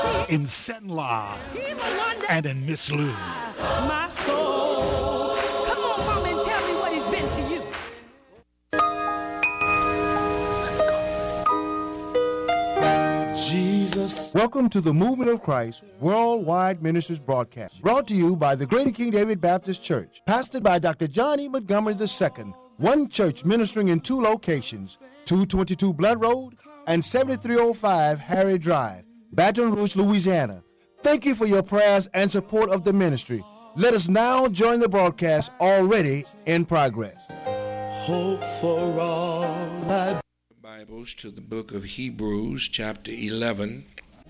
in Senla and in Miss Lou. My soul. Come on, mama, and tell me what he's been to you. Jesus. Welcome to the Movement of Christ Worldwide Ministries broadcast, brought to you by the Greater King David Baptist Church, pastored by Dr. John E. Montgomery II, one church ministering in two locations, 222 Blood Road and 7305 Harry Drive, Baton Rouge, Louisiana. Thank you for your prayers and support of the ministry. Let us now join the broadcast already in progress. Hope for all. Bibles to the book of Hebrews, chapter 11.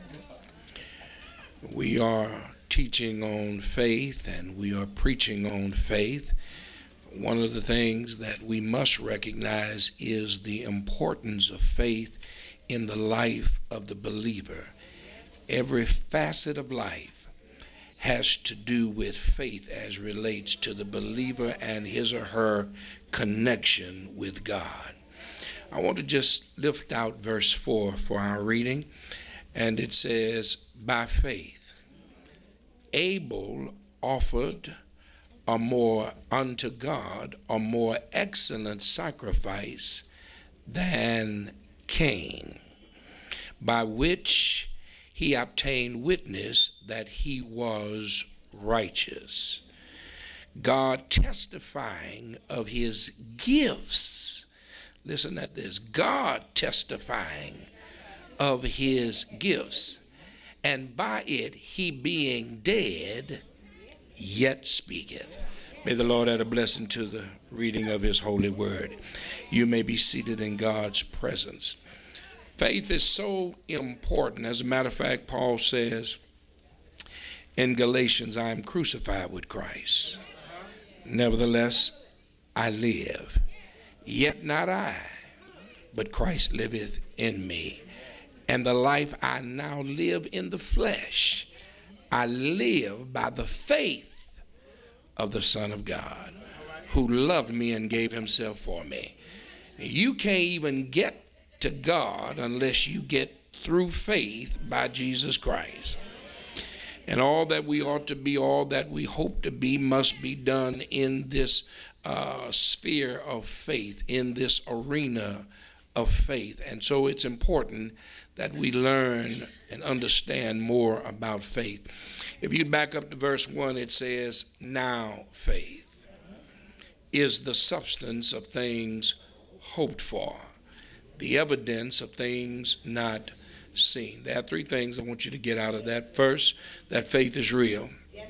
We are teaching on faith and we are preaching on faith. One of the things that we must recognize is the importance of faith in the life of the believer. Every facet of life has to do with faith as relates to the believer and his or her connection with God. I want to just lift out verse 4 for our reading, and it says, by faith, Abel offered unto God a more excellent sacrifice than Cain, by which he obtained witness that he was righteous, God testifying of his gifts. Listen at this. God testifying of his gifts, and by it he being dead yet speaketh. May the Lord add a blessing to the reading of his holy word. You may be seated in God's presence. Faith is so important. As a matter of fact, Paul says in Galatians, I am crucified with Christ. Nevertheless, I live. Yet not I, but Christ liveth in me. And the life I now live in the flesh, I live by the faith of the Son of God, who loved me and gave himself for me. You can't even get to God unless you get through faith by Jesus Christ. And all that we ought to be, all that we hope to be, must be done in this sphere of faith, in this arena of faith. And so it's important that we learn and understand more about faith. If you back up to verse 1, it says, now faith is the substance of things hoped for, the evidence of things not seen. There are three things I want you to get out of that. First, that faith is real.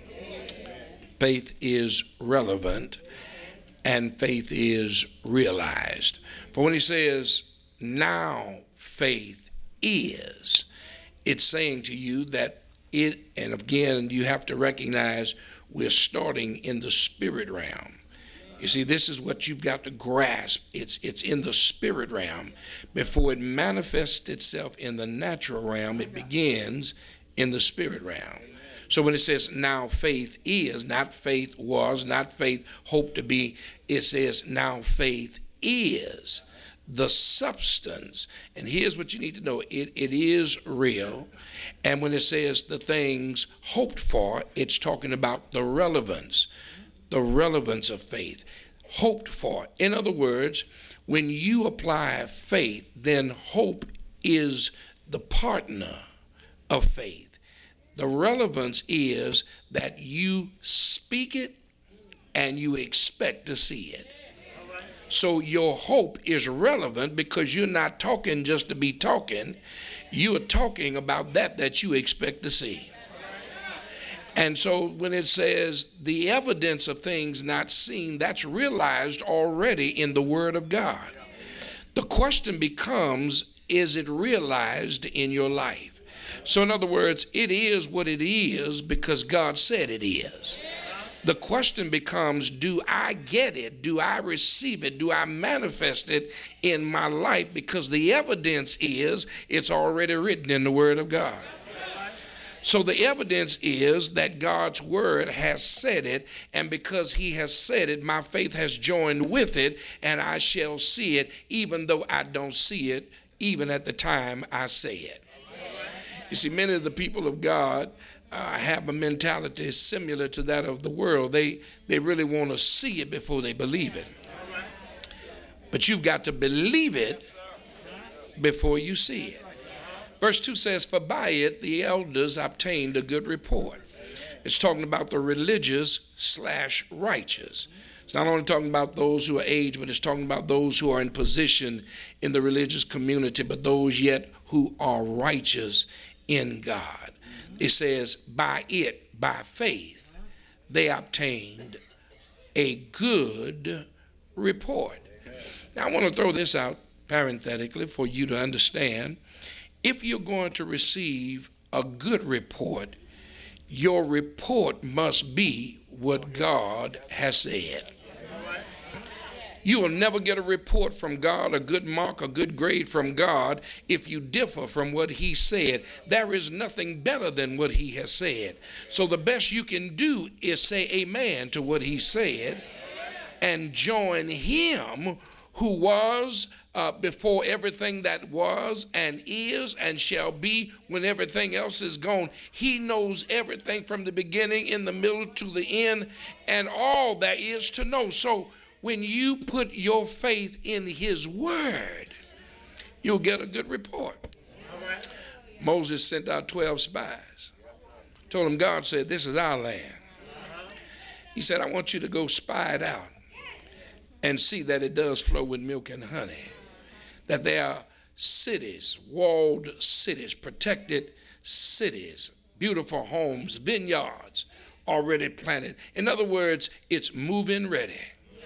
Faith is relevant. And faith is realized. For when he says, now faith is, it's saying to you that it, and again, you have to recognize we're starting in the spirit realm. You see, this is what you've got to grasp. It's in the spirit realm. Before it manifests itself in the natural realm, it begins in the spirit realm. So when it says now faith is, not faith was, not faith hoped to be, it says now faith is the substance. And here's what you need to know. It is real. And when it says the things hoped for, it's talking about the relevance of faith. Hoped for. In other words, when you apply faith, then hope is the partner of faith. The relevance is that you speak it and you expect to see it. So your hope is relevant because you're not talking just to be talking. You are talking about that you expect to see. And so when it says the evidence of things not seen, that's realized already in the Word of God. The question becomes, is it realized in your life? So in other words, it is what it is because God said it is. The question becomes, do I get it? Do I receive it? Do I manifest it in my life? Because the evidence is it's already written in the Word of God. So the evidence is that God's word has said it, and because he has said it, my faith has joined with it, and I shall see it, even though I don't see it, even at the time I say it. You see, many of the people of God have a mentality similar to that of the world. They really want to see it before they believe it. But you've got to believe it before you see it. Verse 2 says, for by it the elders obtained a good report. It's talking about the religious/righteous. It's not only talking about those who are aged, but it's talking about those who are in position in the religious community, but those yet who are righteous in God. It says, by it, by faith, they obtained a good report. Now, I want to throw this out parenthetically for you to understand. If you're going to receive a good report, your report must be what God has said. You will never get a report from God, a good mark, a good grade from God, if you differ from what he said. There is nothing better than what he has said. So the best you can do is say amen to what he said and join him who was before everything that was and is and shall be when everything else is gone. He knows everything from the beginning, in the middle, to the end, and all there is to know. So when you put your faith in his word, you'll get a good report. Moses sent out 12 spies. Told them God said, this is our land. He said, I want you to go spy it out and see that it does flow with milk and honey. That there are cities, walled cities, protected cities, beautiful homes, vineyards already planted. In other words, it's move-in ready.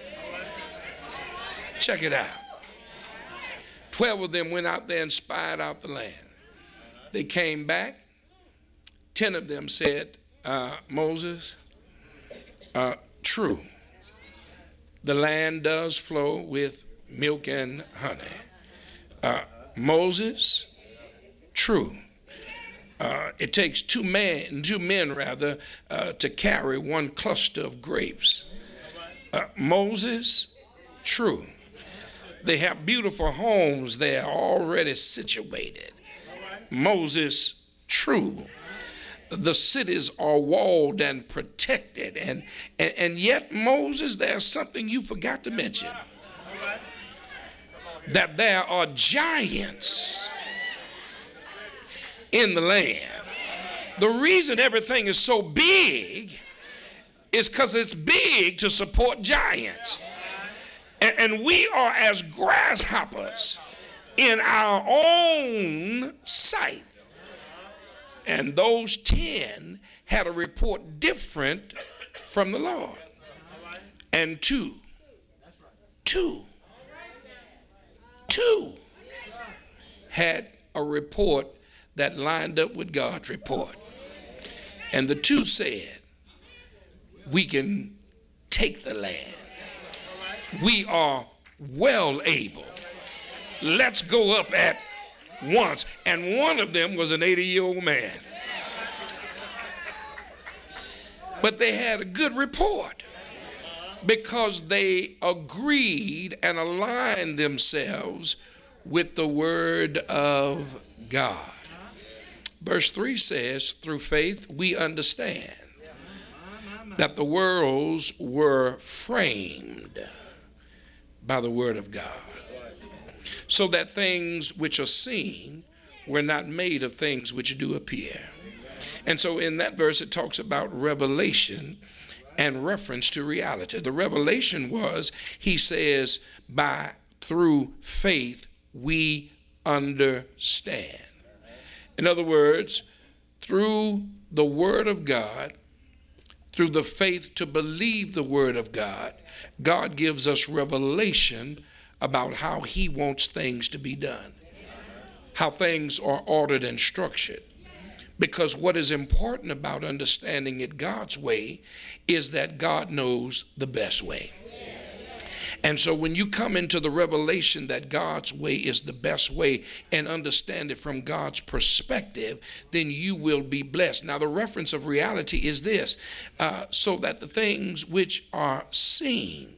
Check it out. 12 of them went out there and spied out the land. They came back. 10 of them said, Moses, true. The land does flow with milk and honey. Moses, true. It takes two men to carry one cluster of grapes. Moses, true. They have beautiful homes there already situated. Moses, true. The cities are walled and protected. And yet, Moses, there's something you forgot to mention. That there are giants in the land. The reason everything is so big is because it's big to support giants. And we are as grasshoppers in our own sight. And those 10 had a report different from the Lord. And two had a report that lined up with God's report. And the 2 said, we can take the land. We are well able. Let's go up at once. And one of them was an 80-year-old man. But they had a good report because they agreed and aligned themselves with the word of God. Verse 3 says, through faith we understand that the worlds were framed by the word of God, so that things which are seen were not made of things which do appear. And so in that verse it talks about revelation and reference to reality. The revelation was, he says, through faith we understand. In other words, through the word of God, through the faith to believe the word of God, God gives us revelation about how he wants things to be done, how things are ordered and structured. Because what is important about understanding it God's way is that God knows the best way. And so when you come into the revelation that God's way is the best way and understand it from God's perspective, then you will be blessed. Now, the reference of reality is this, so that the things which are seen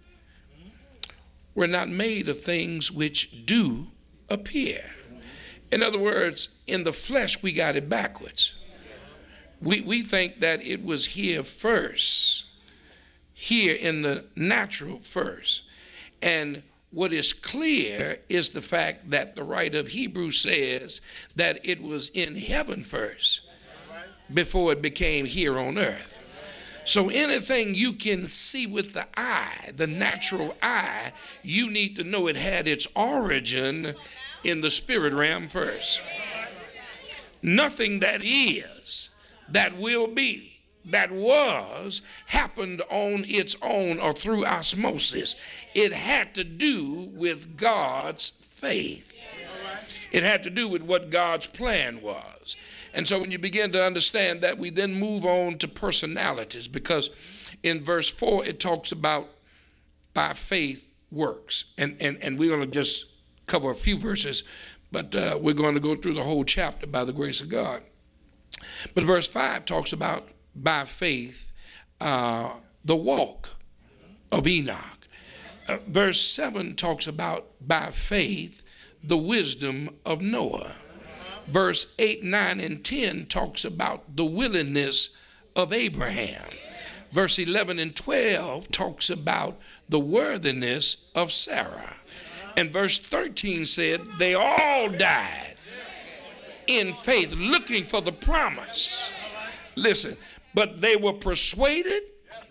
were not made of things which do appear. In other words, in the flesh, we got it backwards. We think that it was here first, here in the natural first. And what is clear is the fact that the writer of Hebrews says that it was in heaven first before it became here on earth. So anything you can see with the eye, the natural eye, you need to know it had its origin in the spirit realm first. Nothing that is, that will be, that was, happened on its own or through osmosis. It had to do with God's faith. It had to do with what God's plan was. And so when you begin to understand that, we then move on to personalities, because in verse 4 it talks about by faith works. And we're going to just cover a few verses, but we're going to go through the whole chapter by the grace of God. But verse 5 talks about by faith the walk of Enoch. Verse 7 talks about by faith the wisdom of Noah. Verse 8, 9, and 10 talks about the willingness of Abraham. Verse 11 and 12 talks about the worthiness of Sarah. And verse 13 said they all died in faith, looking for the promise. Listen, but they were persuaded,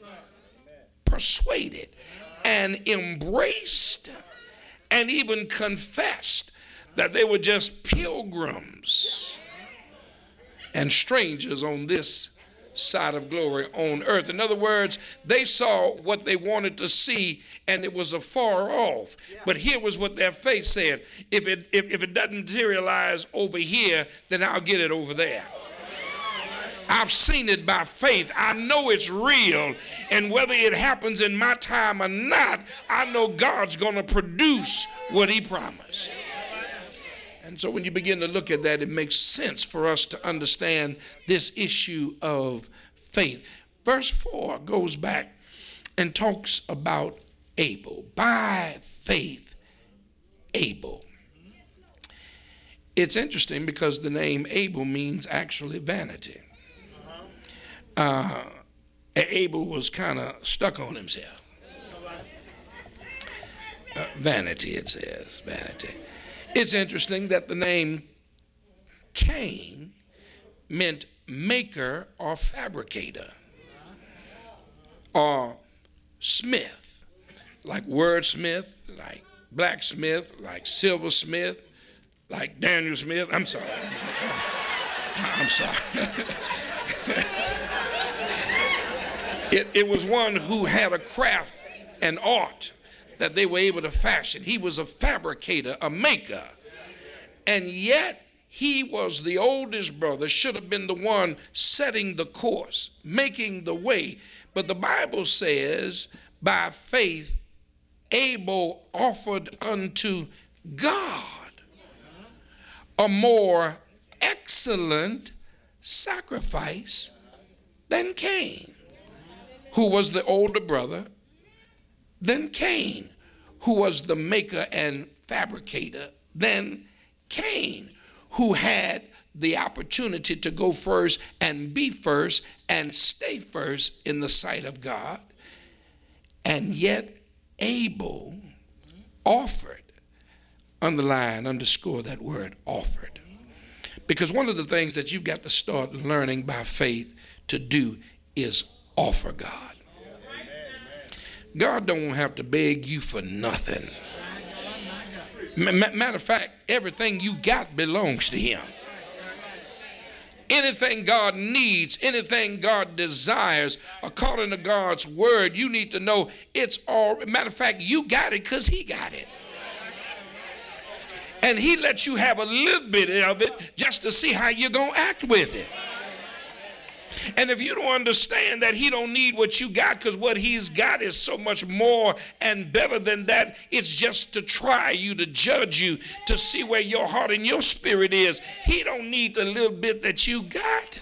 and embraced, and even confessed that they were just pilgrims and strangers on this side of glory on earth. In other words, they saw what they wanted to see, and it was afar off. But here was what their faith said: if it doesn't materialize over here, then I'll get it over there. I've seen it by faith. I know it's real. And whether it happens in my time or not, I know God's going to produce what he promised. And so when you begin to look at that, it makes sense for us to understand this issue of faith. Verse 4 goes back and talks about Abel. By faith, Abel. It's interesting because the name Abel means actually vanity. Abel was kind of stuck on himself. Vanity, it says, vanity. It's interesting that the name Cain meant maker or fabricator or smith, like wordsmith, like blacksmith, like silversmith, like Daniel Smith. I'm sorry. I'm sorry. It was one who had a craft and art that they were able to fashion. He was a fabricator, a maker. And yet he was the oldest brother, should have been the one setting the course, making the way. But the Bible says, by faith, Abel offered unto God a more excellent sacrifice than Cain, who was the older brother, than Cain, who was the maker and fabricator, than Cain, who had the opportunity to go first and be first and stay first in the sight of God. And yet Abel offered, underline, underscore that word, offered. Because one of the things that you've got to start learning by faith to do is offer God. God don't have to beg you for nothing. Matter of fact, everything you got belongs to him. Anything God needs, anything God desires, according to God's word, you need to know it's all. Matter of fact, you got it because he got it. And he lets you have a little bit of it just to see how you're going to act with it. And if you don't understand that he don't need what you got because what he's got is so much more and better than that, it's just to try you, to judge you, to see where your heart and your spirit is. He don't need the little bit that you got.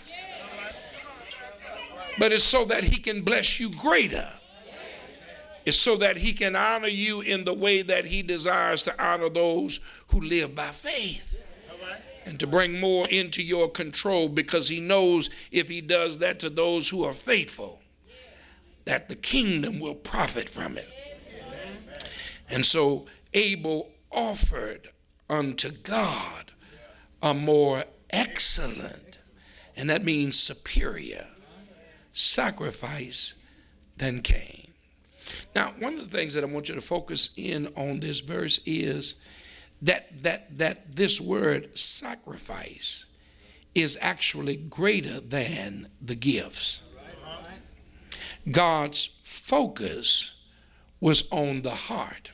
But it's so that he can bless you greater. It's so that he can honor you in the way that he desires to honor those who live by faith. and to bring more into your control, because he knows if he does that to those who are faithful, that the kingdom will profit from it. And so Abel offered unto God a more excellent, and that means superior, sacrifice than Cain. Now, one of the things that I want you to focus in on this verse is that this word sacrifice is actually greater than the gifts. God's focus was on the heart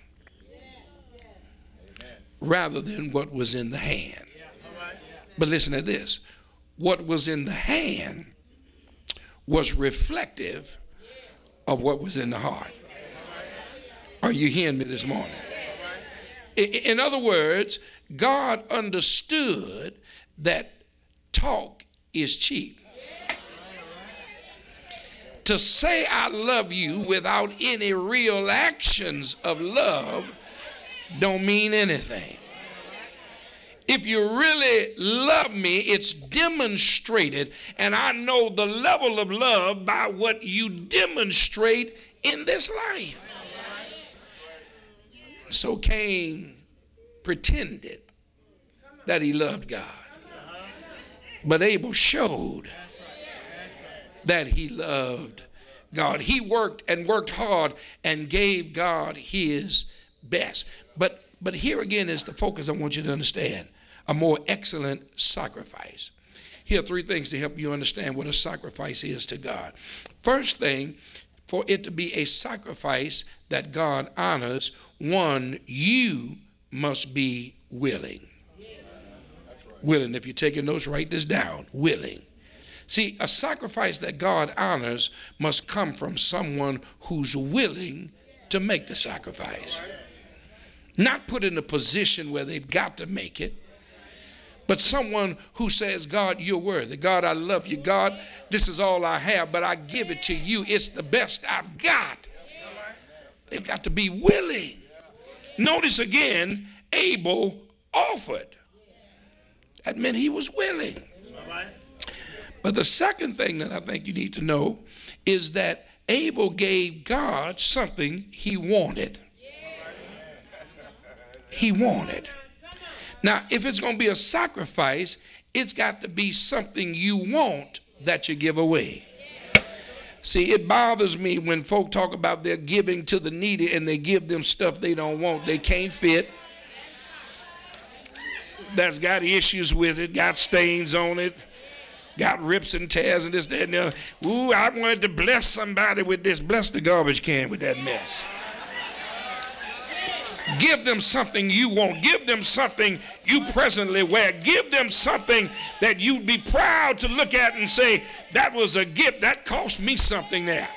rather than what was in the hand. But listen to this. What was in the hand was reflective of what was in the heart. Are you hearing me this morning? In other words, God understood that talk is cheap. To say I love you without any real actions of love don't mean anything. If you really love me, it's demonstrated, and I know the level of love by what you demonstrate in this life. So Cain pretended that he loved God, but Abel showed that he loved God. He worked and worked hard and gave God his best. But here again is the focus I want you to understand. A more excellent sacrifice. Here are three things to help you understand what a sacrifice is to God. First thing, for it to be a sacrifice that God honors, one, you must be willing. Willing. If you're taking notes, write this down. Willing. See, a sacrifice that God honors must come from someone who's willing to make the sacrifice. Not put in a position where they've got to make it, but someone who says, God, you're worthy. God, I love you. God, this is all I have, but I give it to you. It's the best I've got. They've got to be willing. Notice again, Abel offered. That meant he was willing. But the second thing that I think you need to know is that Abel gave God something he wanted. He wanted. Now, if it's going to be a sacrifice, it's got to be something you want that you give away. See, it bothers me when folk talk about their giving to the needy and they give them stuff they don't want. They can't fit. That's got issues with it, got stains on it, got rips and tears and this, that, and the other. Ooh, I wanted to bless somebody with this. Bless the garbage can with that mess. Give them something you want. Give them something you presently wear. Give them something that you'd be proud to look at and say, that was a gift. That cost me something there.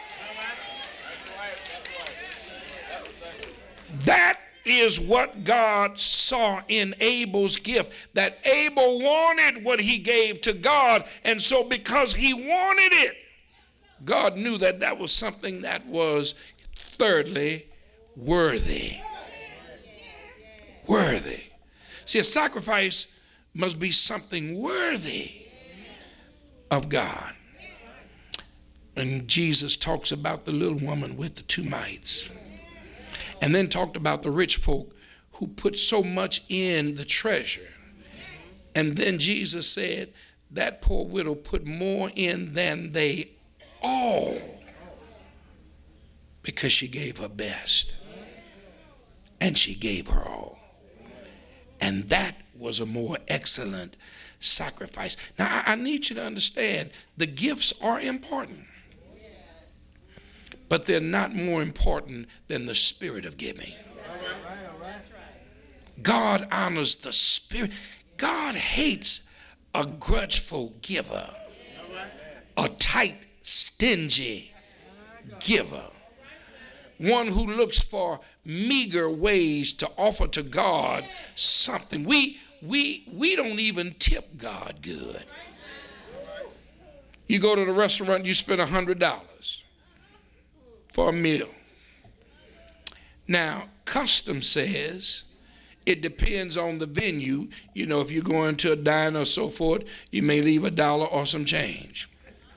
That is what God saw in Abel's gift, that Abel wanted what he gave to God. And so because he wanted it, God knew that that was something that was, thirdly, worthy. Worthy. See, a sacrifice must be something worthy of God. And Jesus talks about the little woman with the 2 mites. And then talked about the rich folk who put so much in the treasure. And then Jesus said, that poor widow put more in than they all, because she gave her best. And she gave her all. And that was a more excellent sacrifice. Now, I need you to understand, the gifts are important, but they're not more important than the spirit of giving. God honors the spirit. God hates a grudgeful giver, a tight, stingy giver, one who looks for meager ways to offer to God something. We don't even tip God good. You go to the restaurant, you spend $100 for a meal. Now, custom says It depends on the venue. You know, if you're going to a diner or so forth, you may leave $1 or some change.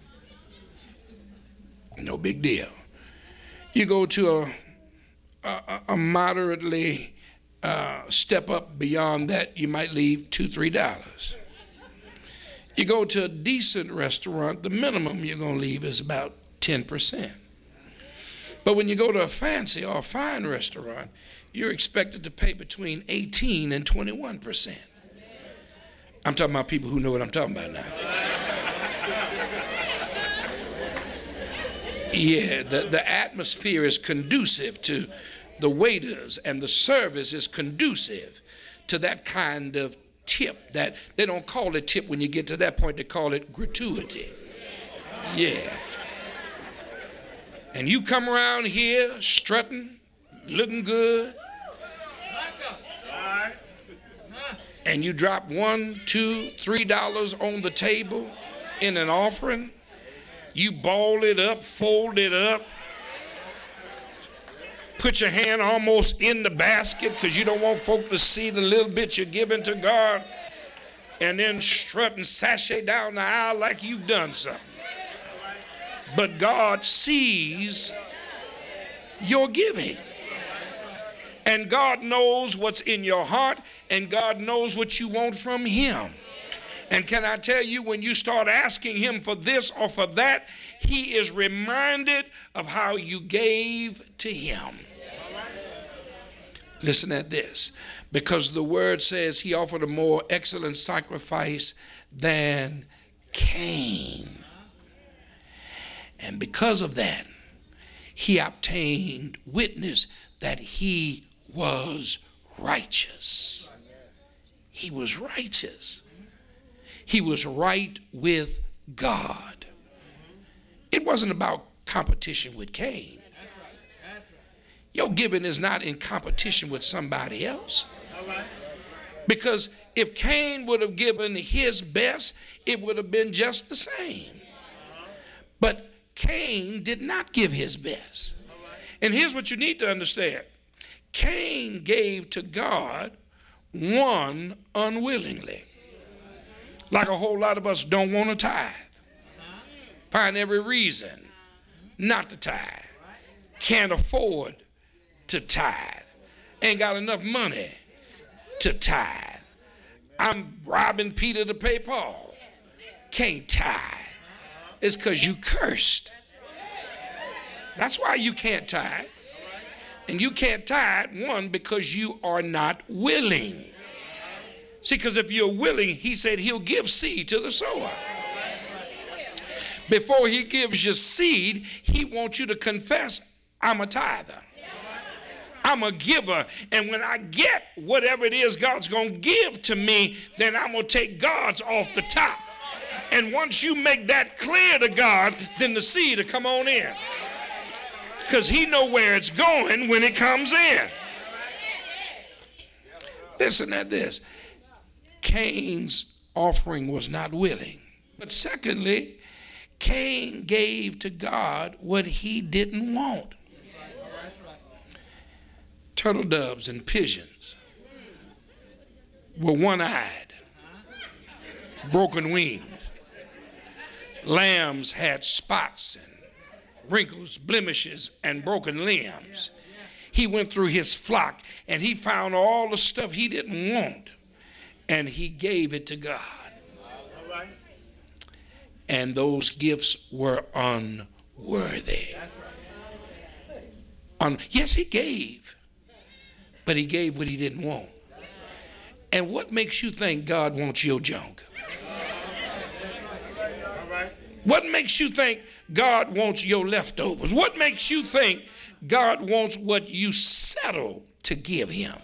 No big deal. You go to a moderately step up beyond that, you might leave $2, $3. You go to a decent restaurant, the minimum you're going to leave is about 10%. But when you go to a fancy or a fine restaurant, you're expected to pay between 18 and 21%. I'm talking about people who know what I'm talking about now. Yeah, the atmosphere is conducive to the waiters, and the service is conducive to that kind of tip. That they don't call it tip when you get to that point, they call it gratuity. Yeah. And you come around here strutting, looking good, and you drop $1, $2, $3 on the table in an offering. You ball it up, fold it up, put your hand almost in the basket because you don't want folk to see the little bit you're giving to God, and then strut and sashay down the aisle like you've done something. But God sees your giving. And God knows what's in your heart, and God knows what you want from him. And can I tell you, when you start asking him for this or for that, he is reminded of how you gave to him. Listen at this. Because the word says he offered a more excellent sacrifice than Cain. And because of that, he obtained witness that he was righteous. He was righteous. He was right with God. It wasn't about competition with Cain. Your giving is not in competition with somebody else. Because if Cain would have given his best, it would have been just the same. But Cain did not give his best. And here's what you need to understand. Cain gave to God unwillingly. Like a whole lot of us don't want to tithe. Find every reason not to tithe. Can't afford to tithe. Ain't got enough money to tithe. I'm robbing Peter to pay Paul. Can't tithe. It's because you cursed. That's why you can't tithe. And you can't tithe, one, because you are not willing. See, because if you're willing, he said he'll give seed to the sower. Before he gives you seed, he wants you to confess, I'm a tither. I'm a giver. And when I get whatever it is God's going to give to me, then I'm going to take God's off the top. And once you make that clear to God, then the seed will come on in. Because he knows where it's going when it comes in. Listen at this. Cain's offering was not willing. But secondly, Cain gave to God what he didn't want. Turtle doves and pigeons were one-eyed, broken wings. Lambs had spots and wrinkles, blemishes, and broken limbs. He went through his flock and he found all the stuff he didn't want, and he gave it to God. And those gifts were unworthy. Yes, he gave, but he gave what he didn't want. And what makes you think God wants your junk? What makes you think God wants your leftovers? What makes you think God wants what you settle to give him?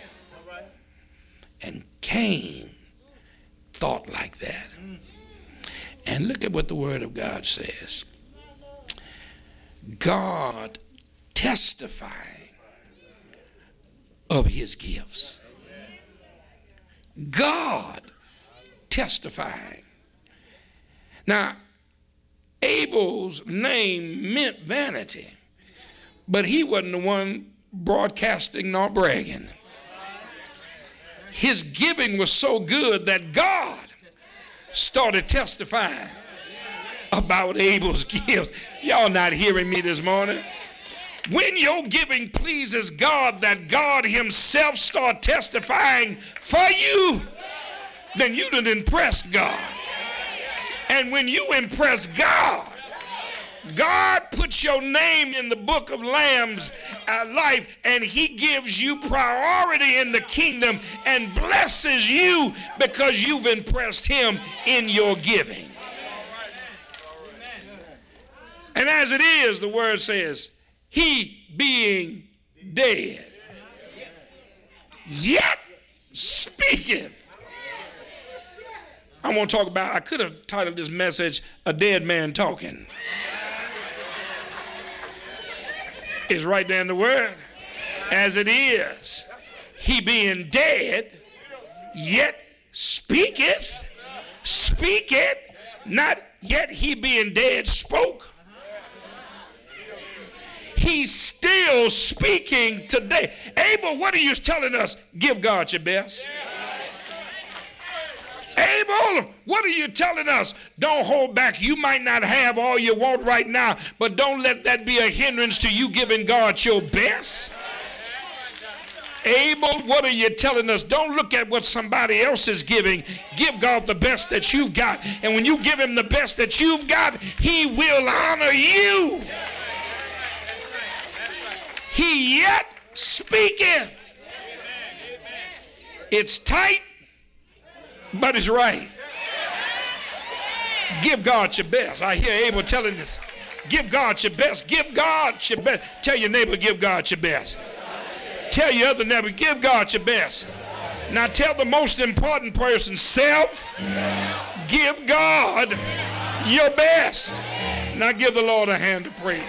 And Cain thought like that. And look at what the Word of God says. God testifying of his gifts. God testifying. Now, Abel's name meant vanity, but he wasn't the one broadcasting nor bragging. his giving was so good that God started testifying about Abel's gifts. Y'all not hearing me this morning? When your giving pleases God, that God himself start testifying for you, then you done impressed God. And when you impress God, God puts your name in the book of Lamb's life, and he gives you priority in the kingdom and blesses you because you've impressed him in your giving. And as it is, the word says, he being dead, yet speaketh. I want to talk about, I could have titled this message, A Dead Man Talking. It's right there in the word. As it is, he being dead, yet speaketh, not yet he being dead spoke. He's still speaking today. Abel, what are you telling us? Give God your best. Abel, what are you telling us? Don't hold back. You might not have all you want right now, but don't let that be a hindrance to you giving God your best. Abel, what are you telling us? Don't look at what somebody else is giving. Give God the best that you've got. And when you give him the best that you've got, he will honor you. He yet speaketh. It's tight, but it's right. Give God your best. I hear Abel telling this. Give God your best. Give God your best. Tell your neighbor, give God your best. Tell your other neighbor, give God your best. Now tell the most important person, self, give God your best. Now give the Lord a hand of praise.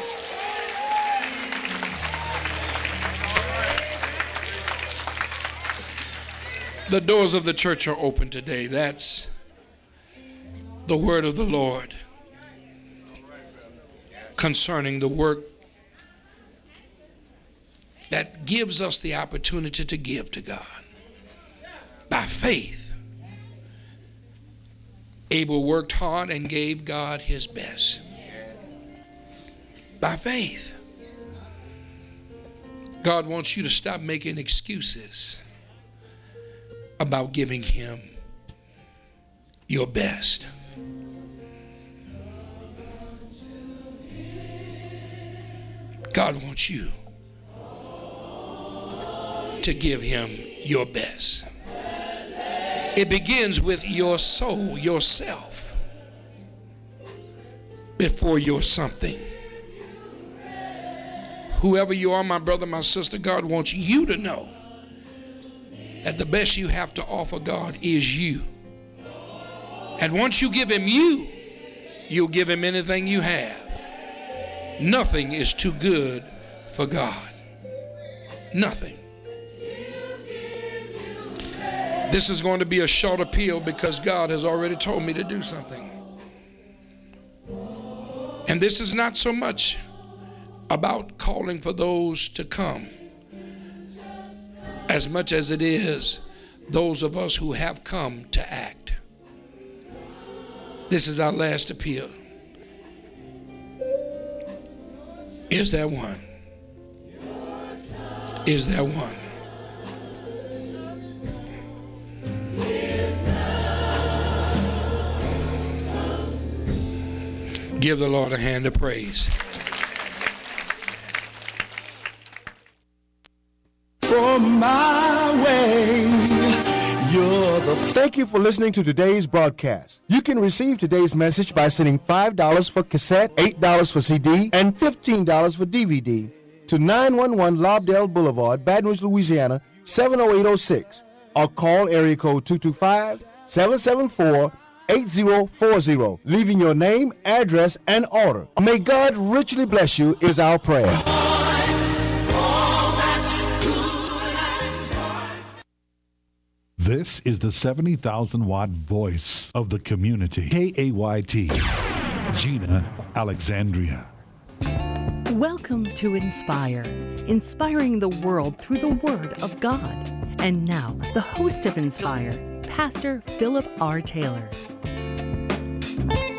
The doors of the church are open today. That's the word of the Lord concerning the work that gives us the opportunity to give to God. By faith, Abel worked hard and gave God his best. By faith. God wants you to stop making excuses about giving him your best. God wants you to give him your best. It begins with your soul, yourself, before you're something. Whoever you are, my brother, my sister, God wants you to know that the best you have to offer God is you. And once you give him you, you'll give him anything you have. Nothing is too good for God. Nothing. This is going to be a short appeal because God has already told me to do something. And this is not so much about calling for those to come as much as it is those of us who have come to act. This is our last appeal. Is there one? Is there one? Give the Lord a hand of praise. From my way, you're the Thank you for listening to today's broadcast. You can receive today's message by sending $5 for cassette, $8 for CD, and $15 for DVD to 911 Lobdell Boulevard, Baton Rouge, Louisiana, 70806, or call area code 225-774-8040, leaving your name, address, and order. May God richly bless you is our prayer. This is the 70,000-watt voice of the community. KAYT, Gina Alexandria. Welcome to Inspire, inspiring the world through the Word of God. And now, the host of Inspire, Pastor Philip R. Taylor.